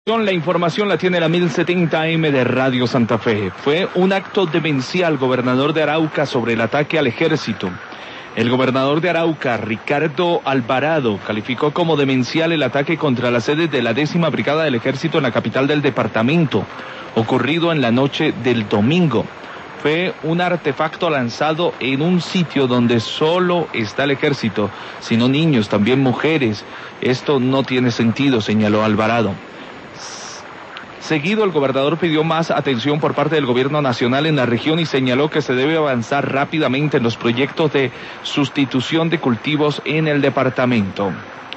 La información la tiene la 1070 AM de Radio Santa Fe. Fue un acto demencial, gobernador de Arauca, sobre el ataque al ejército. El gobernador de Arauca, Ricardo Alvarado, calificó como demencial el ataque contra la sede de la 10ª Brigada del Ejército en la capital del departamento, ocurrido en la noche del domingo. Fue un artefacto lanzado en un sitio donde solo está el ejército, sino niños, también mujeres. Esto no tiene sentido, señaló Alvarado. Seguido, el gobernador pidió más atención por parte del gobierno nacional en la región y señaló que se debe avanzar rápidamente en los proyectos de sustitución de cultivos en el departamento.